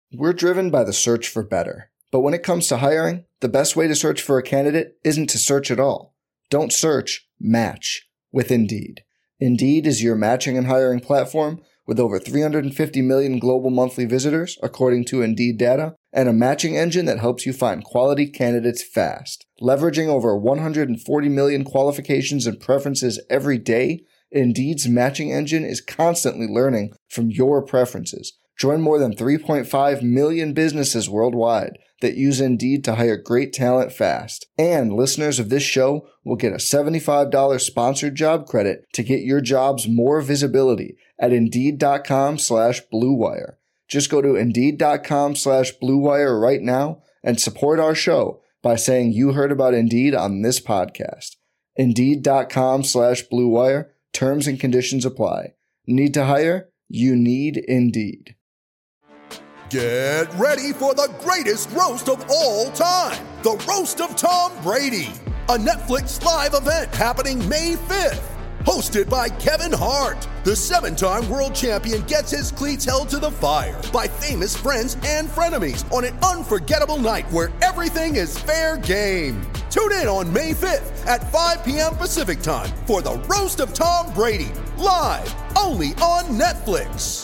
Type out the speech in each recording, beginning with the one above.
We're driven by the search for better. But when it comes to hiring, the best way to search for a candidate isn't to search at all. Don't search, match with Indeed. Indeed is your matching and hiring platform with over 350 million global monthly visitors, according to Indeed data, and a matching engine that helps you find quality candidates fast. Leveraging over 140 million qualifications and preferences every day, Indeed's matching engine is constantly learning from your preferences. Join more than 3.5 million businesses worldwide that use Indeed to hire great talent fast. And listeners of this show will get a $75 sponsored job credit to get your jobs more visibility at Indeed.com/Blue Wire. Just go to Indeed.com/Blue Wire right now and support our show by saying you heard about Indeed on this podcast. Indeed.com/Blue Wire. Terms and conditions apply. Need to hire? You need Indeed. Get ready for the greatest roast of all time, the Roast of Tom Brady, a Netflix live event happening May 5th. Hosted by Kevin Hart, the 7-time world champion gets his cleats held to the fire by famous friends and frenemies on an unforgettable night where everything is fair game. Tune in on May 5th at 5 p.m. Pacific time for the Roast of Tom Brady, live only on Netflix.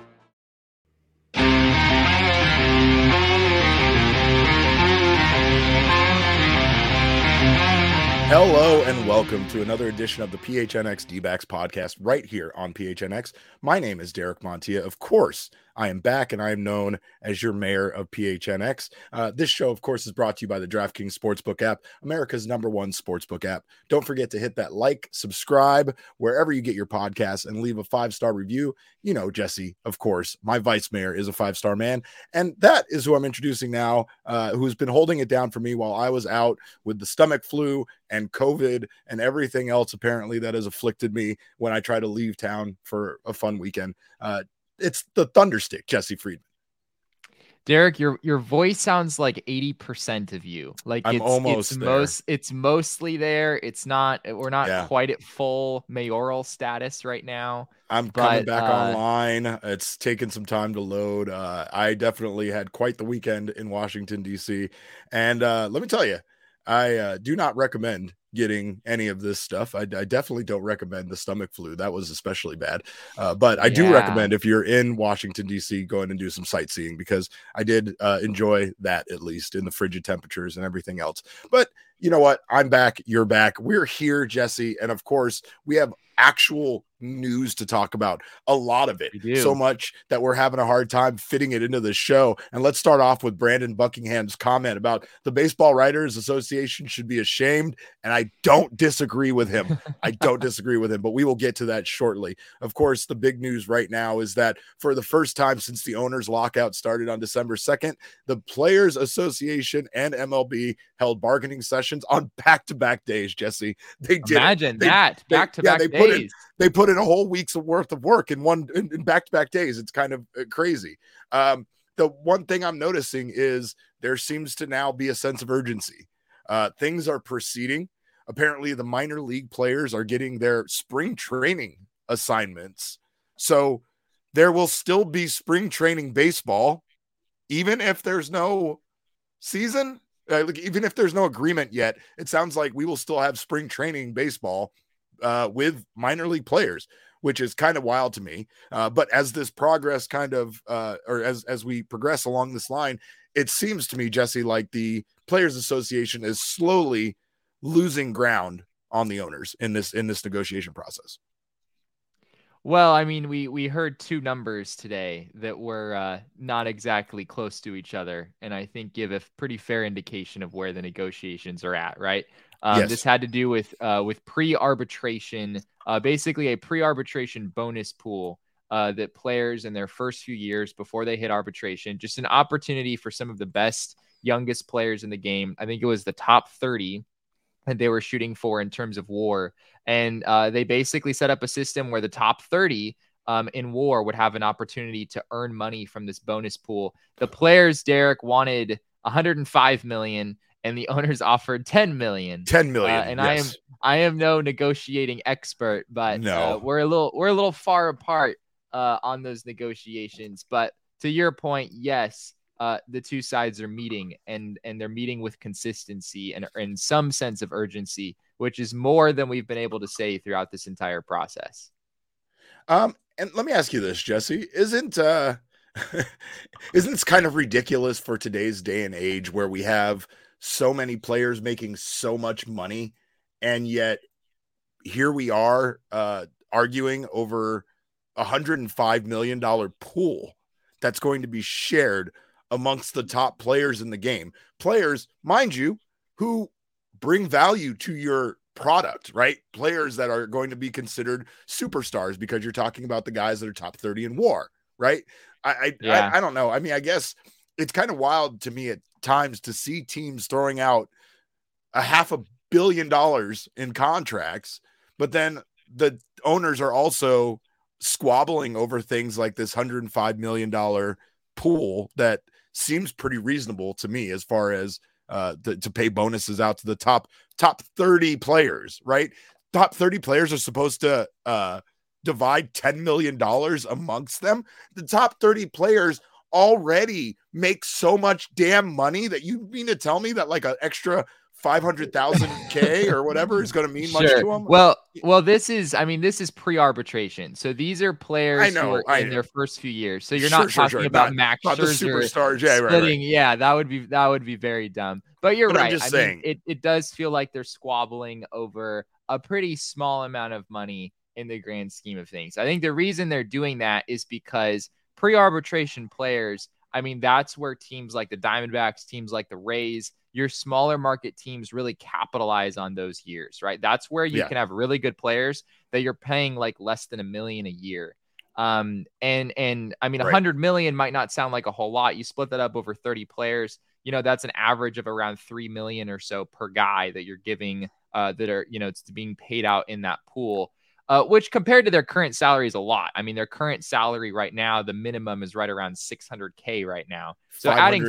Hello and welcome to another edition of the PHNX D-backs podcast right here on PHNX. My name is Derek Montilla. Of course, I am back and I am known as your mayor of PHNX. This show, of course, is brought to you by the DraftKings Sportsbook app, America's #1 sportsbook app. Don't forget to hit that like, subscribe, wherever you get your podcasts, and leave a 5-star review. You know, Jesse, of course, my vice mayor is a 5-star man. And that is who I'm introducing now, who's been holding it down for me while I was out with the stomach flu and COVID and everything else apparently that has afflicted me when I try to leave town for a fun weekend. It's the Thunderstick, Jesse Friedman. Derek, your voice sounds like 80% of you. Like it's mostly there. It's not, we're not quite at full mayoral status right now. I'm coming back online. It's taken some time to load. I definitely had quite the weekend in Washington, D.C. And let me tell you, I do not recommend getting any of this stuff. I definitely don't recommend the stomach flu. That was especially bad. But I do recommend, if you're in Washington, D.C., go in and do some sightseeing, because I did enjoy that, at least in the frigid temperatures and everything else. But you know what? I'm back. You're back. We're here, Jesse. And of course, we have actual news to talk about, a lot of it, so much that we're having a hard time fitting it into the show. And let's start off with Brandon Buckingham's comment about the Baseball Writers Association should be ashamed, and I don't disagree with him. But we will get to that shortly. Of course, the big news right now is that for the first time since the owners lockout started on December 2nd, the Players Association and MLB held bargaining sessions on back-to-back days, Jesse. They did. Imagine that, back-to-back days. They put in a whole week's worth of work in back-to-back days. It's kind of crazy. The one thing I'm noticing is there seems to now be a sense of urgency. Things are proceeding. Apparently, the minor league players are getting their spring training assignments. So there will still be spring training baseball, even if there's no season. Even if there's no agreement yet, it sounds like we will still have spring training baseball with minor league players, which is kind of wild to me. But as this progress or as we progress along this line, it seems to me, Jesse, like the Players Association is slowly losing ground on the owners in this negotiation process. Well, I mean, we heard two numbers today that were not exactly close to each other, and I think give a pretty fair indication of where the negotiations are at, right? Yes. This had to do with pre-arbitration, basically a pre-arbitration bonus pool that players in their first few years before they hit arbitration, just an opportunity for some of the best, youngest players in the game. I think it was the top 30 that they were shooting for in terms of WAR. And they basically set up a system where the top 30 in WAR would have an opportunity to earn money from this bonus pool. The players, Derek, wanted $105 million, and the owners offered $10 million. $10 million. And yes. I am no negotiating expert, but no. We're a little far apart on those negotiations. But to your point, yes, the two sides are meeting and they're meeting with consistency and some sense of urgency, which is more than we've been able to say throughout this entire process. And let me ask you this, Jesse, isn't this kind of ridiculous for today's day and age where we have so many players making so much money, and yet here we are arguing over $105 million pool that's going to be shared amongst the top players in the game. Players, mind you, who bring value to your product, right? Players that are going to be considered superstars because you're talking about the guys that are top 30 in WAR, right? I don't know. I mean, I guess it's kind of wild to me at times to see teams throwing out $500 million in contracts, but then the owners are also squabbling over things like this $105 million pool that seems pretty reasonable to me as far as to pay bonuses out to the top 30 players, right? Top 30 players are supposed to divide $10 million amongst them. The top 30 players already make so much damn money that you mean to tell me that like an extra 500,000 K or whatever is going to mean much to them? Well, this is pre-arbitration. So these are players who are in their first few years. So you're not talking about Max Scherzer, the superstars. Yeah, splitting. Right. Yeah, that would be very dumb. But you're right. I'm just saying, it does feel like they're squabbling over a pretty small amount of money in the grand scheme of things. I think the reason they're doing that is because pre-arbitration players, I mean, that's where teams like the Diamondbacks, teams like the Rays, your smaller market teams really capitalize on those years, right? That's where you can have really good players that you're paying like less than $1 million a year. And I mean, 100 million might not sound like a whole lot. You split that up over 30 players, that's an average of around 3 million or so per guy that you're giving, that are, it's being paid out in that pool. Which compared to their current salary is a lot. I mean, their current salary right now, the minimum is right around 600K right now. So adding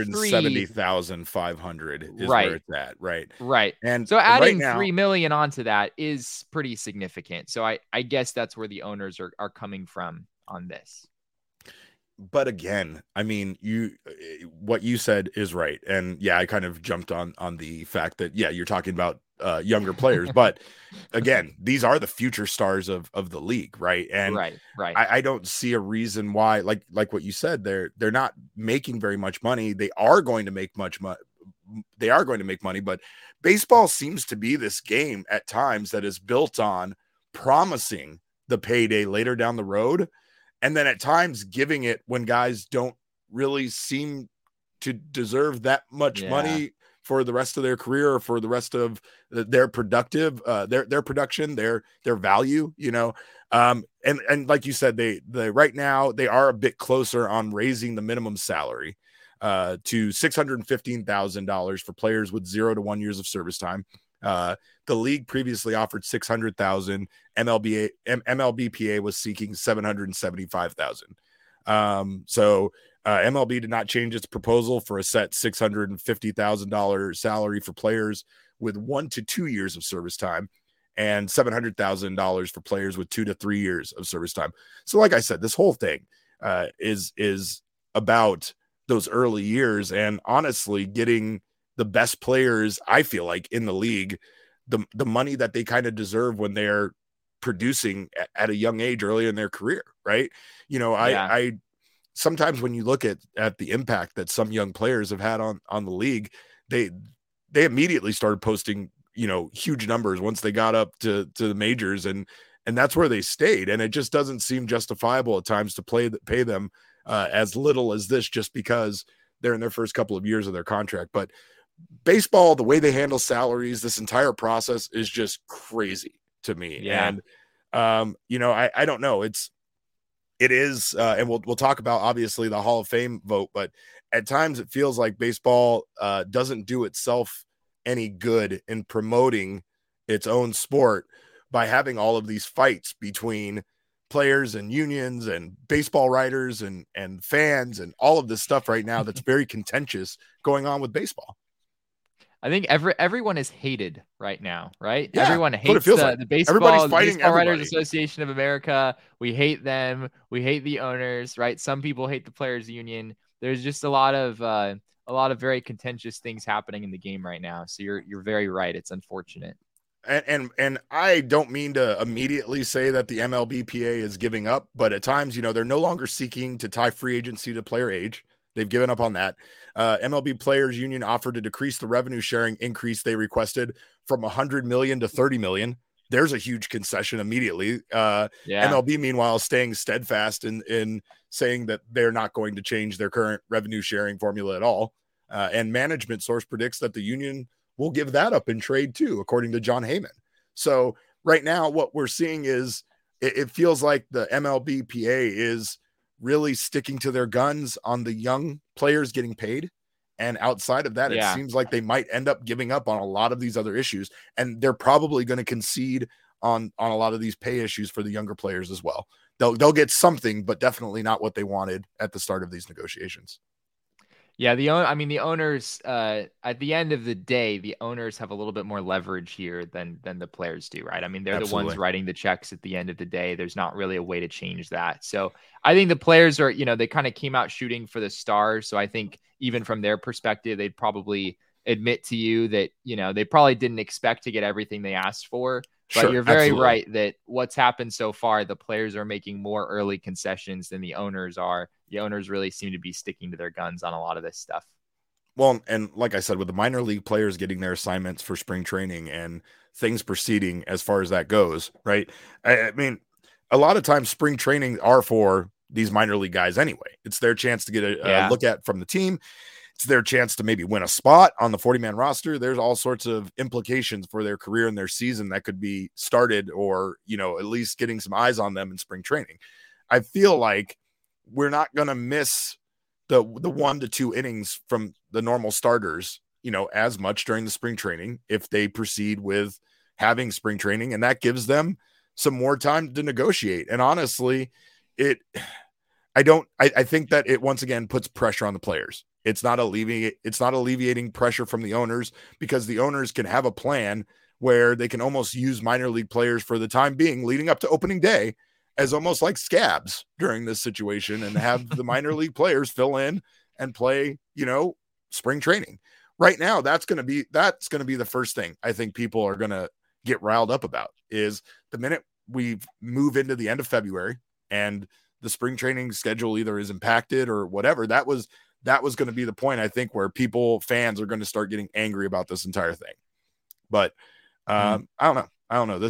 570,500 is where it's at, right? Right. And so adding right now, 3 million onto that is pretty significant. So I guess that's where the owners are coming from on this. But again, I mean, what you said is right. And yeah, I kind of jumped on the fact that, you're talking about younger players, but again, these are the future stars of the league, right? And right. I don't see a reason why, like what you said, they're not making very much money. They are going to make money, but baseball seems to be this game at times that is built on promising the payday later down the road, and then at times giving it when guys don't really seem to deserve that much money for the rest of their career or for the rest of their their production, their value, and like you said, they right now they are a bit closer on raising the minimum salary to $615,000 for players with 0 to 1 years of service time. The league previously offered 600,000. MLBPA was seeking 775,000. So MLB did not change its proposal for a set $650,000 salary for players with 1 to 2 years of service time and $700,000 for players with 2 to 3 years of service time. So like I said, this whole thing is about those early years and honestly getting the best players, I feel like, in the league, the money that they kind of deserve when they're producing at a young age early in their career. Right. I sometimes when you look at the impact that some young players have had on the league, they immediately started posting, huge numbers once they got up to the majors, and that's where they stayed. And it just doesn't seem justifiable at times to pay them as little as this, just because they're in their first couple of years of their contract. But baseball, the way they handle salaries, this entire process is just crazy to me. Yeah. And, I don't know. It is, and we'll talk about obviously the Hall of Fame vote, but at times it feels like baseball doesn't do itself any good in promoting its own sport by having all of these fights between players and unions and baseball writers and fans and all of this stuff right now that's very contentious going on with baseball. I think everyone is hated right now, right? Yeah, everyone that's what it hates feels like. the baseball, Everybody's fighting Baseball Writers everybody. Association of America. We hate them. We hate the owners, right? Some people hate the players union. There's just a lot of very contentious things happening in the game right now. So you're very right. It's unfortunate. And I don't mean to immediately say that the MLBPA is giving up, but at times, they're no longer seeking to tie free agency to player age. They've given up on that. MLB Players Union offered to decrease the revenue sharing increase they requested from 100 million to 30 million. There's a huge concession immediately. MLB, meanwhile, staying steadfast in saying that they're not going to change their current revenue sharing formula at all. And management source predicts that the union will give that up in trade too, according to John Heyman. So right now, what we're seeing is it feels like the MLBPA is really sticking to their guns on the young players getting paid. And outside of that, it seems like they might end up giving up on a lot of these other issues. And they're probably going to concede on a lot of these pay issues for the younger players as well. They'll get something, but definitely not what they wanted at the start of these negotiations. Yeah, the owners, at the end of the day, the owners have a little bit more leverage here than the players do, right? I mean, they're the ones writing the checks at the end of the day. There's not really a way to change that. So I think the players are, they kind of came out shooting for the stars. So I think even from their perspective, they'd probably admit to you that, they probably didn't expect to get everything they asked for. But you're very right that what's happened so far, the players are making more early concessions than the owners are. The owners really seem to be sticking to their guns on a lot of this stuff. Well, and like I said, with the minor league players getting their assignments for spring training and things proceeding as far as that goes, right? I mean, a lot of times spring training are for these minor league guys anyway. It's their chance to get a look at from the team. It's their chance to maybe win a spot on the 40-man roster. There's all sorts of implications for their career and their season that could be started or, at least getting some eyes on them in spring training. I feel like we're not going to miss the 1 to 2 innings from the normal starters, as much during the spring training if they proceed with having spring training, and that gives them some more time to negotiate. And honestly, I think that it once again puts pressure on the players. It's not alleviating pressure from the owners, because the owners can have a plan where they can almost use minor league players for the time being leading up to opening day as almost like scabs during this situation, and have the minor league players fill in and play, spring training. Right now, that's going to be the first thing I think people are going to get riled up about, is the minute we move into the end of February and the spring training schedule either is impacted or whatever. That was going to be the point, I think, where fans are going to start getting angry about this entire thing. But I don't know.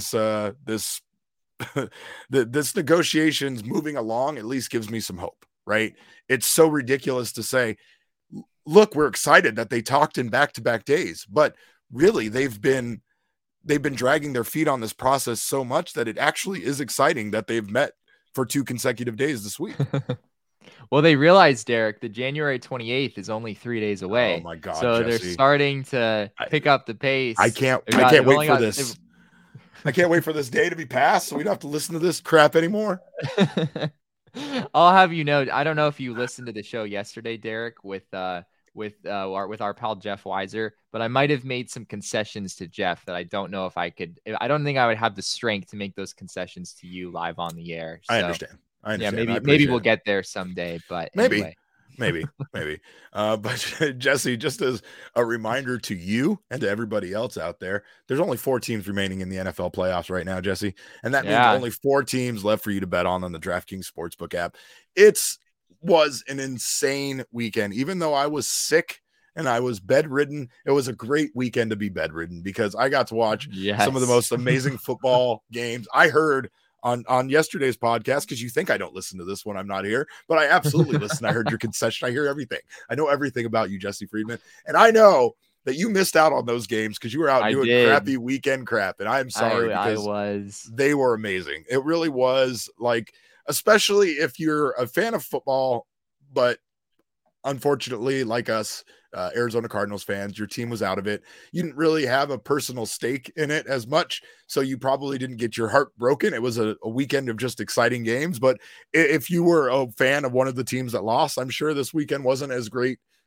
This negotiations moving along at least gives me some hope, right? It's so ridiculous to say, look, we're excited that they talked in back-to-back days, but really they've been dragging their feet on this process so much that it actually is exciting that they've met for 2 consecutive days this week. Well, they realized, Derek, the January 28th is only 3 days away. Oh my God. So Jesse, they're starting to pick up the pace. I can't wait for this. I can't wait for this day to be passed so we don't have to listen to this crap anymore. I'll have you know, I don't know if you listened to the show yesterday, Derek, with our pal Jeff Weiser, but I might have made some concessions to Jeff that I don't know if I could. I don't think I would have the strength to make those concessions to you live on the air. So, I understand. Yeah, maybe we'll get there someday, but anyway. maybe. But Jesse, just as a reminder to you and to everybody else out there, there's only 4 teams remaining in the NFL playoffs right now, Jesse. And that means only 4 teams left for you to bet on the DraftKings Sportsbook app. Was an insane weekend. Even though I was sick and I was bedridden, it was a great weekend to be bedridden, because I got to watch some of the most amazing football games. I heard on yesterday's podcast, because you think I don't listen to this when I'm not here, but I absolutely listen. I heard your concession. I hear everything. I know everything about you, Jesse Friedman. And I know that you missed out on those games because you were out doing crappy weekend crap. And I'm sorry, because they were amazing. It really was, like, especially if you're a fan of football, but unfortunately, like us, Arizona Cardinals fans, your team was out of it. You didn't really have a personal stake in it as much, so you probably didn't get your heart broken. It was a weekend of just exciting games. But if you were a fan of one of the teams that lost, I'm sure this weekend wasn't as great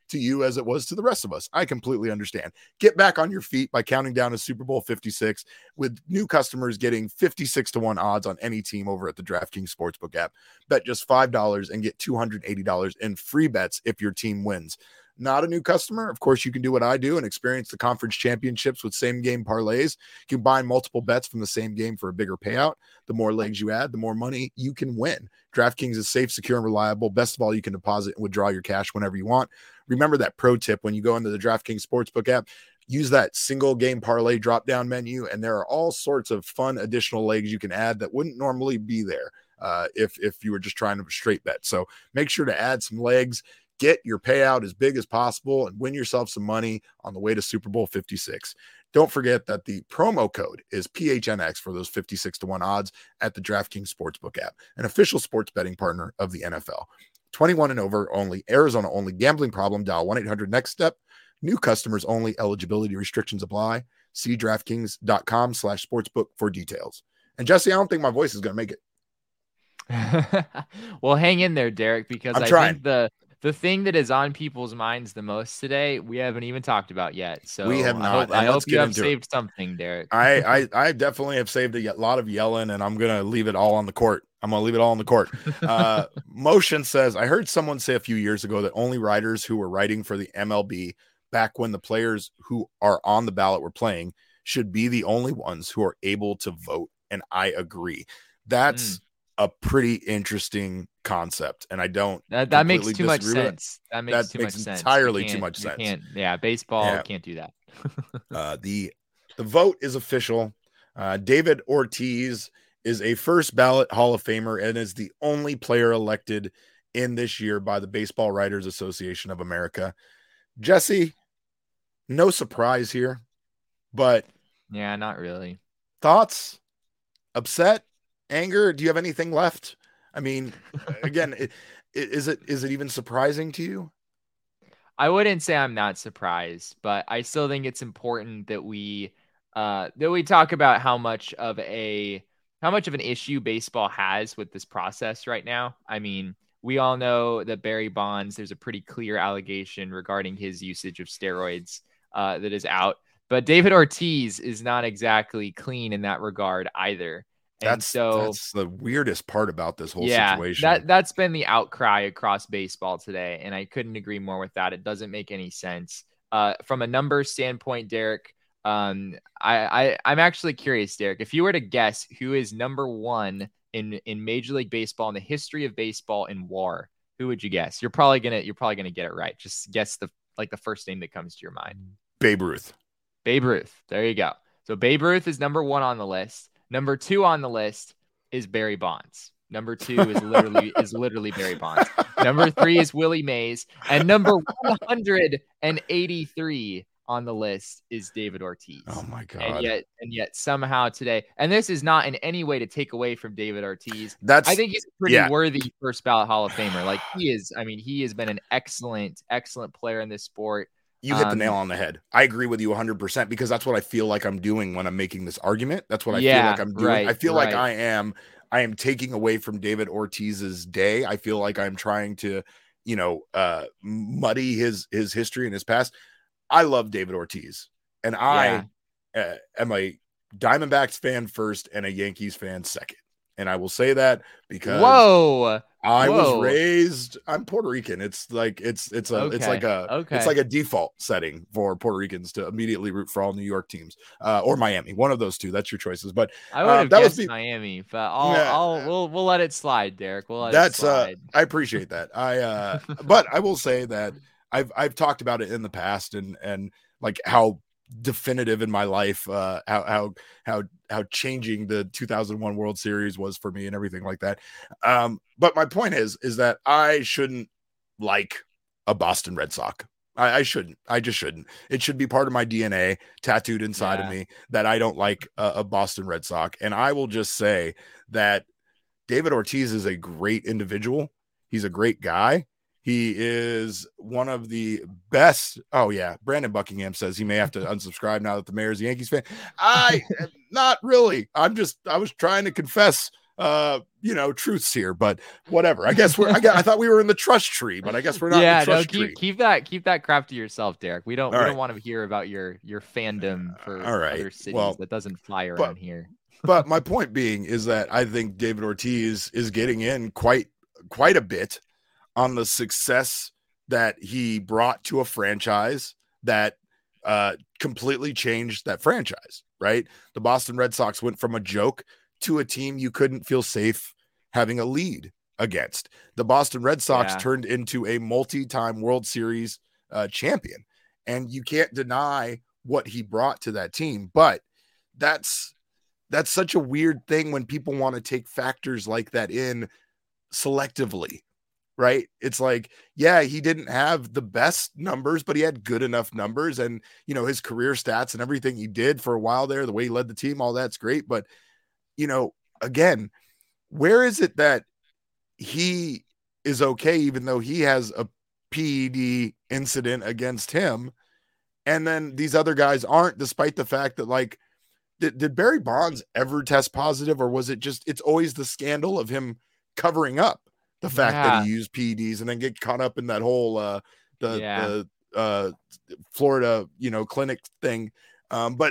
to you as it was to the rest of us. I completely understand. Get back on your feet by counting down to Super Bowl 56 with new customers getting 56-1 odds on any team over at the DraftKings Sportsbook app. Bet just $5 and get $280 in free bets if your team wins. Not a new customer? Of course, you can do what I do and experience the conference championships with same-game parlays. You can buy multiple bets from the same game for a bigger payout. The more legs you add, the more money you can win. DraftKings is safe, secure, and reliable. Best of all, you can deposit and withdraw your cash whenever you want. Remember that pro tip when you go into the DraftKings Sportsbook app. Use that single-game parlay drop-down menu, and there are all sorts of fun additional legs you can add that wouldn't normally be there if you were just trying to straight bet. So make sure to add some legs. Get your payout as big as possible and win yourself some money on the way to Super Bowl 56. Don't forget that the promo code is PHNX for those 56-1 odds at the DraftKings Sportsbook app, an official sports betting partner of the NFL. 21 and over only, Arizona only, gambling problem, dial 1-800-NEXT-STEP. New customers only, eligibility restrictions apply. See DraftKings.com/sportsbook for details. And Jesse, I don't think my voice is going to make it. Well, hang in there, Derek, because I think the thing that is on people's minds the most today, we haven't even talked about yet. So we have not. I hope you have saved something, Derek. I definitely have saved a lot of yelling, and I'm going to leave it all on the court. Motion says, I heard someone say a few years ago that only writers who were writing for the MLB back when the players who are on the ballot were playing should be the only ones who are able to vote. And I agree. That's a pretty interesting concept, and I don't. That makes too much sense. That makes too much sense. Entirely too much sense. Baseball can't do that. The vote is official. David Ortiz is a first ballot Hall of Famer and is the only player elected in this year by the Baseball Writers Association of America. Jesse, no surprise here, but yeah, not really. Thoughts? Upset? Anger? Do you have anything left? I mean, again, is it even surprising to you? I wouldn't say I'm not surprised, but I still think it's important that we talk about how much of an issue baseball has with this process right now. I mean, we all know that Barry Bonds, there's a pretty clear allegation regarding his usage of steroids that is out, but David Ortiz is not exactly clean in that regard either. That's the weirdest part about this whole situation. That's been the outcry across baseball today, and I couldn't agree more with that. It doesn't make any sense. From a numbers standpoint, Derek, I'm actually curious, Derek, if you were to guess who is number one in Major League Baseball in the history of baseball in WAR, who would you guess? You're probably gonna get it right. Just guess the first name that comes to your mind. Babe Ruth. Babe Ruth. There you go. So Babe Ruth is number one on the list. Number two on the list is Barry Bonds. Number two is literally Barry Bonds. Number three is Willie Mays, and number 183 on the list is David Ortiz. Oh my God! And yet somehow today, and this is not in any way to take away from David Ortiz. I think he's a pretty worthy first ballot Hall of Famer. Like he is. I mean, he has been an excellent player in this sport. You hit the nail on the head. I agree with you 100% because that's what I feel like I'm doing when I'm making this argument. That's what I feel like I'm doing. Right, I feel like I am taking away from David Ortiz's day. I feel like I'm trying to, muddy his history and his past. I love David Ortiz, and I am a Diamondbacks fan first and a Yankees fan second. And I will say that because I was raised. I'm Puerto Rican. It's like it's like a default setting for Puerto Ricans to immediately root for all New York teams or Miami. One of those two. That's your choices. But I would have guessed Miami, but we'll let it slide, Derek. We'll let it slide. I appreciate that. But I will say that I've talked about it in the past and like how definitive in my life how changing the 2001 World Series was for me and everything like that. But my point is that I shouldn't like a Boston Red Sox. I shouldn't. I just shouldn't. It should be part of my DNA tattooed inside of me that I don't like a Boston Red Sox. And I will just say that David Ortiz is a great individual. He's a great guy. He is one of the best. Oh, yeah. Brandon Buckingham says he may have to unsubscribe now that the mayor's a Yankees fan. Not really. I was trying to confess truths here, but whatever. I guess I thought we were in the trust tree, but I guess we're not in the trust tree. Keep that crap to yourself, Derek. We don't want to hear about your fandom for other cities. That doesn't fly around here. But my point being is that I think David Ortiz is getting in quite a bit on the success that he brought to a franchise that completely changed that franchise, right? The Boston Red Sox went from a joke to a team you couldn't feel safe having a lead against. The Boston Red Sox turned into a multi-time World Series champion, and you can't deny what he brought to that team. But that's such a weird thing when people want to take factors like that in selectively, right? It's like, yeah, he didn't have the best numbers, but he had good enough numbers, and his career stats and everything he did for a while there, the way he led the team, all that's great. But again, where is it that he is okay, even though he has a PED incident against him, and then these other guys aren't, despite the fact that, like, did Barry Bonds ever test positive, or was it just, it's always the scandal of him covering up the fact that he used PEDs and then get caught up in that whole the Florida clinic thing. But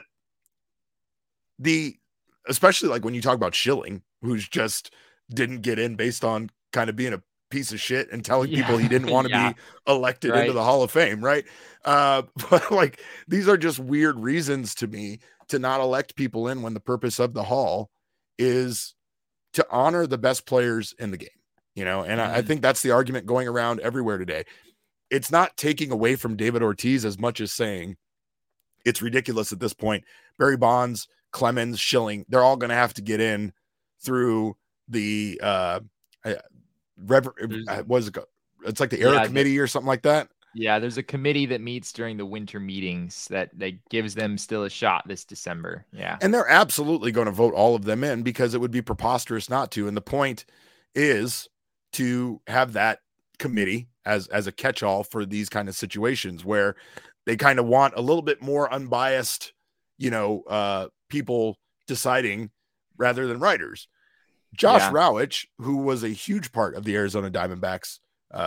especially like when you talk about Schilling, who's just didn't get in based on kind of being a piece of shit and telling people he didn't want to be elected into the Hall of Fame, right? But like, these are just weird reasons to me to not elect people in when the purpose of the Hall is to honor the best players in the game, and I think that's the argument going around everywhere today. It's not taking away from David Ortiz as much as saying it's ridiculous at this point. Barry Bonds, Clemens, Schilling, they're all going to have to get in through the what is it? It's like the ERA committee or something like that. Yeah, there's a committee that meets during the winter meetings that gives them still a shot this December. Yeah. And they're absolutely going to vote all of them in, because it would be preposterous not to. And the point is to have that committee as a catch-all for these kind of situations where they kind of want a little bit more unbiased, people deciding rather than writers. Josh Rawitch, who was a huge part of the Arizona Diamondbacks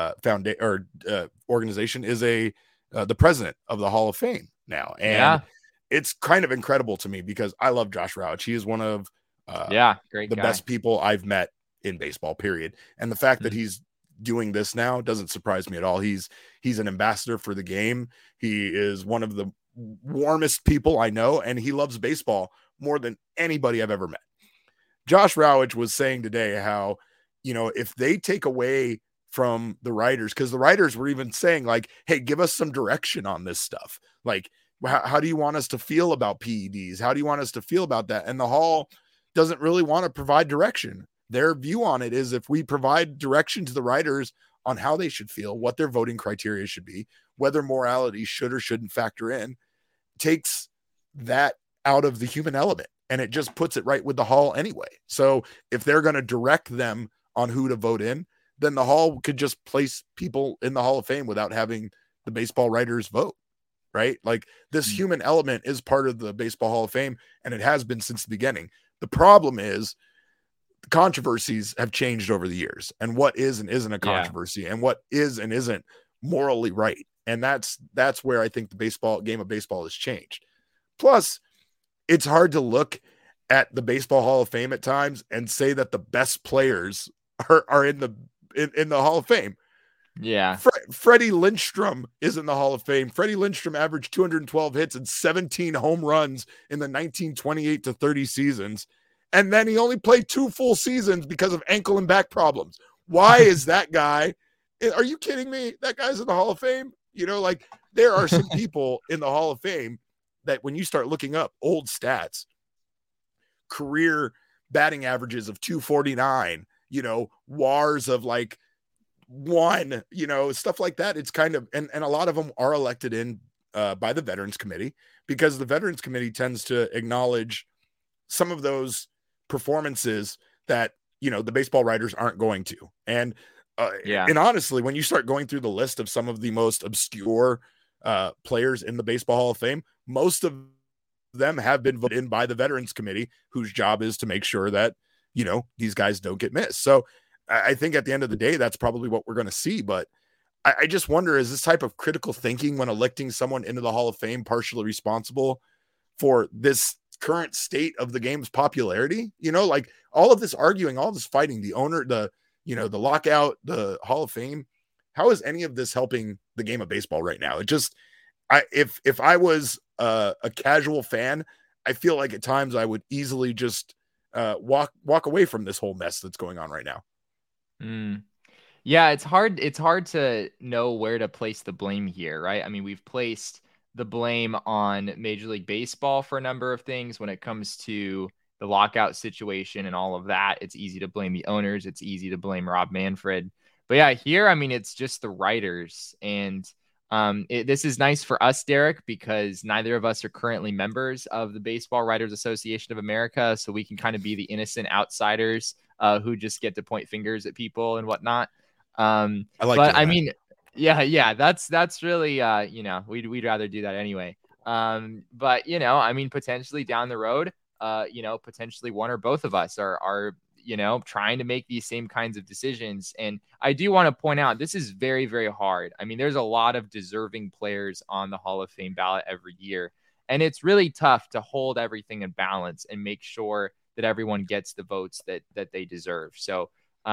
organization, is the president of the Hall of Fame now. And it's kind of incredible to me because I love Josh Rawitch. He is one of the best people I've met in baseball, period. And the fact that he's doing this now doesn't surprise me at all. He's an ambassador for the game. He is one of the warmest people I know, and he loves baseball more than anybody I've ever met. Josh Rawitch was saying today how, if they take away from the writers, because the writers were even saying like, hey, give us some direction on this stuff. Like, how do you want us to feel about PEDs? How do you want us to feel about that? And the Hall doesn't really want to provide direction. Their view on it is, if we provide direction to the writers on how they should feel, what their voting criteria should be, whether morality should or shouldn't factor in, takes that out of the human element. And it just puts it right with the Hall anyway. So if they're going to direct them on who to vote in, then the Hall could just place people in the Hall of Fame without having the baseball writers vote, right? Like, this human element is part of the Baseball Hall of Fame, and it has been since the beginning. The problem is the controversies have changed over the years, and what is and isn't a controversy, and what is and isn't morally right. And that's where I think the game of baseball has changed. Plus, it's hard to look at the Baseball Hall of Fame at times and say that the best players are in the Hall of Fame. Yeah. Freddie Lindstrom is in the Hall of Fame. Freddie Lindstrom averaged 212 hits and 17 home runs in the 1928-30 seasons. And then he only played 2 full seasons because of ankle and back problems. Why is that guy? Are you kidding me? That guy's in the Hall of Fame. Like, there are some people in the Hall of Fame that when you start looking up old stats, career batting averages of 249, WARs of like 1, stuff like that. It's kind of, and a lot of them are elected in by the Veterans Committee, because the Veterans Committee tends to acknowledge some of those performances that, the baseball writers aren't going to. And honestly, when you start going through the list of some of the most obscure players in the Baseball Hall of Fame, most of them have been voted in by the Veterans Committee, whose job is to make sure that these guys don't get missed. So I think at the end of the day, that's probably what we're going to see. But I just wonder, is this type of critical thinking when electing someone into the Hall of Fame partially responsible for this current state of the game's popularity? Like all of this arguing, all this fighting, the owner, the lockout, the Hall of Fame, how is any of this helping the game of baseball right now? It just, if I was a casual fan, I feel like at times I would easily just walk away from this whole mess that's going on right now. Yeah, it's hard to know where to place the blame here, right? I mean, we've placed the blame on Major League Baseball for a number of things when it comes to the lockout situation and all of that. It's easy to blame the owners. It's easy to blame Rob Manfred. But yeah, here, I mean, it's just the writers. And this is nice for us, Derek, because neither of us are currently members of the Baseball Writers Association of America. So we can kind of be the innocent outsiders who just get to point fingers at people and whatnot. I mean, yeah, that's really, we'd rather do that anyway. But I mean, potentially down the road, potentially one or both of us are trying to make these same kinds of decisions. And I do want to point out, this is very, very hard. I mean, there's a lot of deserving players on the Hall of Fame ballot every year, and it's really tough to hold everything in balance and make sure that everyone gets the votes that they deserve. So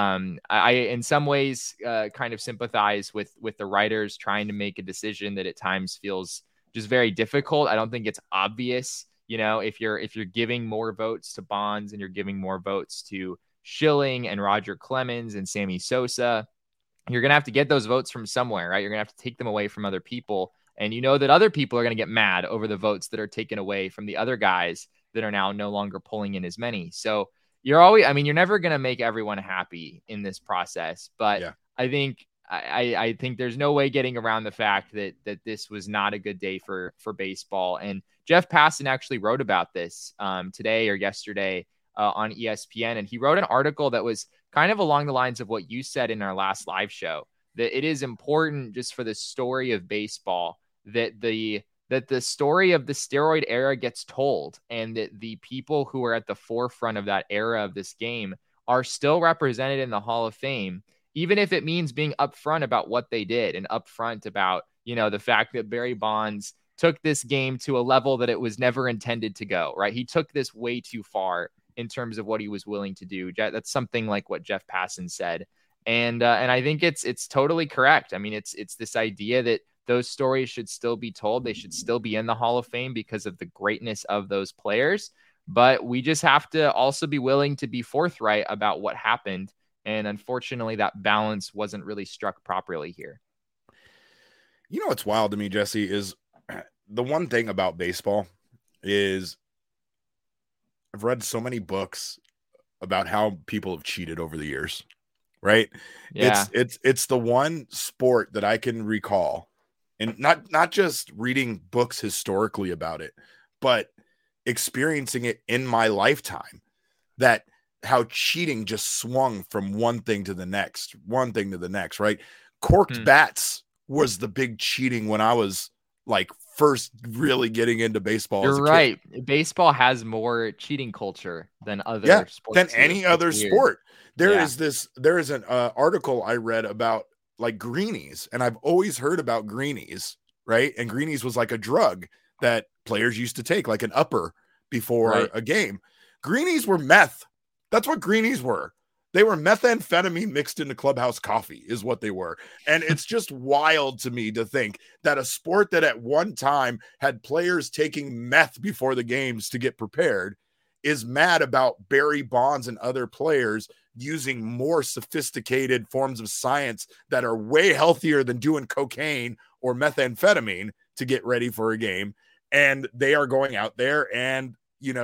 I in some ways kind of sympathize with the writers trying to make a decision that at times feels just very difficult. I don't think it's obvious, if you're giving more votes to Bonds and you're giving more votes to Schilling and Roger Clemens and Sammy Sosa, you're going to have to get those votes from somewhere, right? You're going to have to take them away from other people. And that other people are going to get mad over the votes that are taken away from the other guys that are now no longer pulling in as many. So you're never going to make everyone happy in this process, but yeah. I think there's no way getting around the fact that this was not a good day for baseball. And Jeff Passan actually wrote about this today or yesterday on ESPN. And he wrote an article that was kind of along the lines of what you said in our last live show, that it is important just for the story of baseball that the story of the steroid era gets told, and that the people who are at the forefront of that era of this game are still represented in the Hall of Fame, even if it means being upfront about what they did and upfront about, the fact that Barry Bonds took this game to a level that it was never intended to go, right? He took this way too far in terms of what he was willing to do. That's something like what Jeff Passan said. And I think it's totally correct. I mean, it's this idea that those stories should still be told. They should still be in the Hall of Fame because of the greatness of those players. But we just have to also be willing to be forthright about what happened. And unfortunately, that balance wasn't really struck properly here. What's wild to me, Jesse, is the one thing about baseball is I've read so many books about how people have cheated over the years, right? Yeah. It's the one sport that I can recall, and not just reading books historically about it, but experiencing it in my lifetime, that how cheating just swung from one thing to the next, right? Corked bats was the big cheating when I was like first really getting into baseball. You're right. Baseball has more cheating culture than other sports. Than any other sport. There is an article I read about like greenies, and I've always heard about greenies, right? And greenies was like a drug that players used to take, like an upper before a game. Greenies were meth. That's what greenies were. They were methamphetamine mixed into clubhouse coffee is what they were. And it's just wild to me to think that a sport that at one time had players taking meth before the games to get prepared is mad about Barry Bonds and other players using more sophisticated forms of science that are way healthier than doing cocaine or methamphetamine to get ready for a game. And they are going out there and,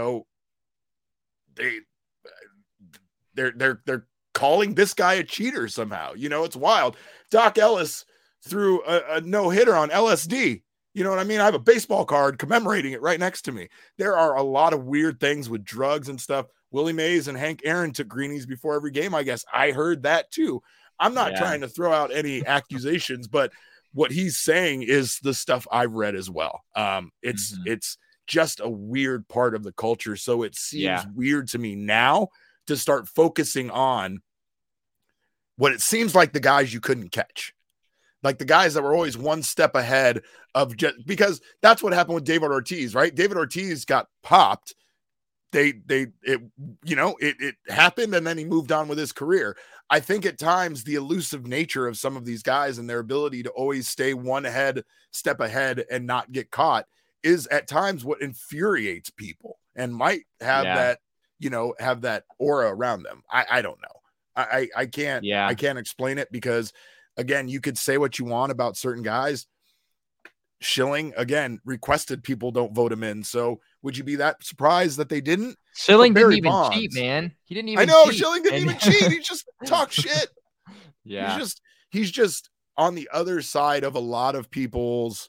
they're calling this guy a cheater somehow. It's wild. Doc Ellis threw a no-hitter on LSD. You know what I mean? I have a baseball card commemorating it right next to me. There are a lot of weird things with drugs and stuff. Willie Mays and Hank Aaron took greenies before every game, I guess. I heard that too. I'm not trying to throw out any accusations, but what he's saying is the stuff I've read as well. It's just a weird part of the culture. So it seems weird to me now to start focusing on what it seems like the guys you couldn't catch. Like the guys that were always one step ahead of just because that's what happened with David Ortiz, right? David Ortiz got popped. It happened and then he moved on with his career. I think at times the elusive nature of some of these guys and their ability to always stay step ahead and not get caught is at times what infuriates people and might have that aura around them. I don't know. I can't explain it because again, you could say what you want about certain guys. Schilling again requested people don't vote him in. So would you be that surprised that they didn't? Schilling didn't even cheat, man. He didn't even. I know cheat. Schilling didn't even cheat. He just talked shit. Yeah, he's just on the other side of a lot of people's.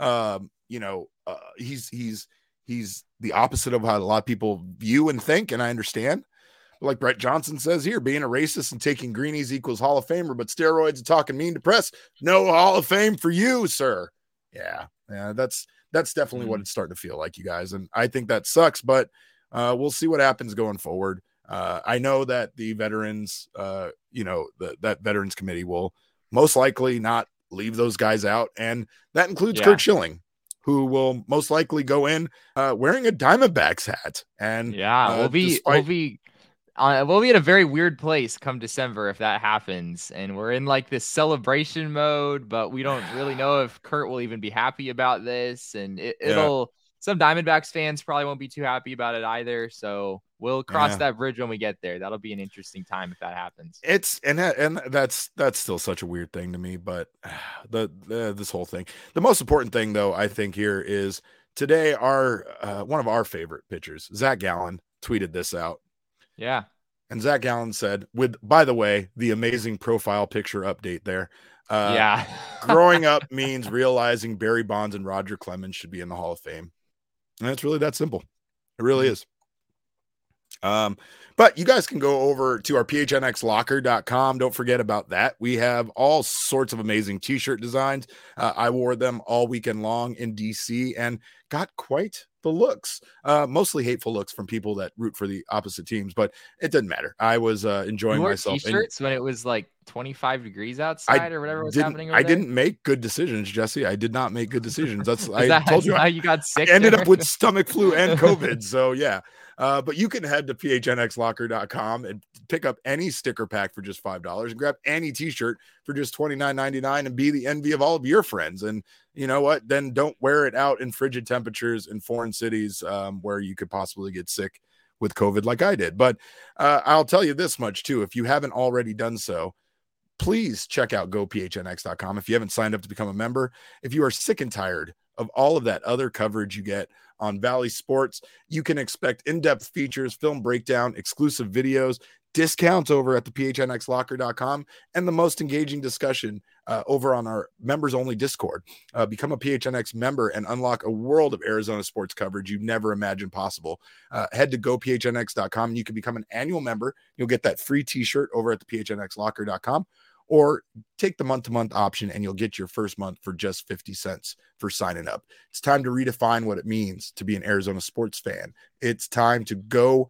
He's the opposite of how a lot of people view and think, and I understand. Like Brett Johnson says here, being a racist and taking greenies equals Hall of Famer, but steroids and talking mean to press, no Hall of Fame for you, sir. Yeah, that's definitely what it's starting to feel like, you guys, and I think that sucks. But we'll see what happens going forward. I know that the veterans, that veterans committee will most likely not leave those guys out, and that includes Curt Schilling, who will most likely go in wearing a Diamondbacks hat. And we'll be in a very weird place come December if that happens. And we're in like this celebration mode, but we don't really know if Curt will even be happy about this. And some Diamondbacks fans probably won't be too happy about it either. So we'll cross that bridge when we get there. That'll be an interesting time if that happens. That's still such a weird thing to me, but this whole thing, the most important thing though, I think here is today one of our favorite pitchers, Zach Gallen, tweeted this out. Yeah. And Zach Gallen said, by the way, the amazing profile picture update there. Growing up means realizing Barry Bonds and Roger Clemens should be in the Hall of Fame. And it's really that simple. It really is. But you guys can go over to our phnxlocker.com. Don't forget about that. We have all sorts of amazing t-shirt designs. I wore them all weekend long in DC and got quite the looks, mostly hateful looks from people that root for the opposite teams, but it didn't matter. I was enjoying myself. T-shirts when it was like 25 degrees outside or whatever was happening. I didn't make good decisions, Jesse. I did not make good decisions. I told you how you got sick. I ended up with stomach flu and COVID. So yeah. But you can head to phnxlocker.com and pick up any sticker pack for just $5 and grab any t-shirt for just $29.99 and be the envy of all of your friends. And you know what? Then don't wear it out in frigid temperatures in foreign cities where you could possibly get sick with COVID like I did. But I'll tell you this much too. If you haven't already done so, please check out gophnx.com. If you haven't signed up to become a member, if you are sick and tired of all of that other coverage you get on Valley Sports, you can expect in-depth features, film breakdown, exclusive videos, discounts over at the phnxlocker.com, and the most engaging discussion over on our members-only Discord. Become a PHNX member and unlock a world of Arizona sports coverage you never imagined possible. Head to gophnx.com and you can become an annual member. You'll get that free t-shirt over at the phnxlocker.com, or take the month-to-month option and you'll get your first month for just 50 cents for signing up. It's time to redefine what it means to be an Arizona sports fan. It's time to go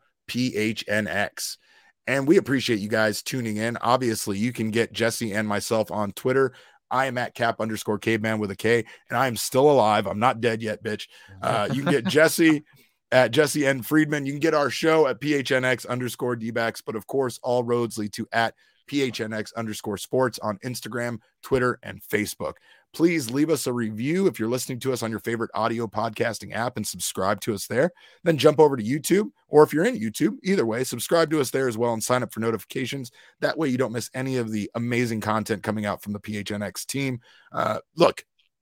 PHNX. And we appreciate you guys tuning in. Obviously, you can get Jesse and myself on Twitter. I am at @cap_caveman with a K, and I am still alive. I'm not dead yet, bitch. You can get Jesse at Jesse N. Friedman. You can get our show at PHNX_DBacks. But of course, all roads lead to at PHNX_sports on Instagram, Twitter, and Facebook. Please leave us a review if you're listening to us on your favorite audio podcasting app and subscribe to us there. Then jump over to YouTube, or if you're in YouTube, either way, subscribe to us there as well and sign up for notifications. That way you don't miss any of the amazing content coming out from the PHNX team. Look,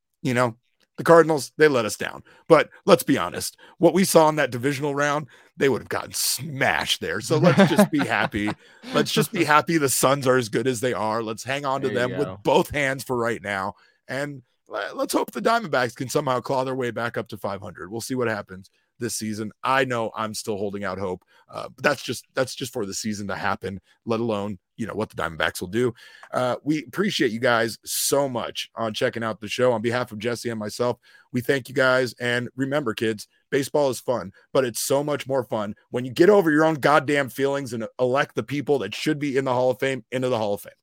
the Cardinals, they let us down. But let's be honest. What we saw in that divisional round, they would have gotten smashed there. So let's just be happy. Let's just be happy the Suns are as good as they are. Let's hang on to them with both hands for right now. And let's hope the Diamondbacks can somehow claw their way back up to 500. We'll see what happens. this season. I know I'm still holding out hope. But that's just for the season to happen, let alone, what the Diamondbacks will do. We appreciate you guys so much on checking out the show. On behalf of Jesse and myself, we thank you guys. And remember, kids, baseball is fun, but it's so much more fun when you get over your own goddamn feelings and elect the people that should be in the Hall of Fame into the Hall of Fame.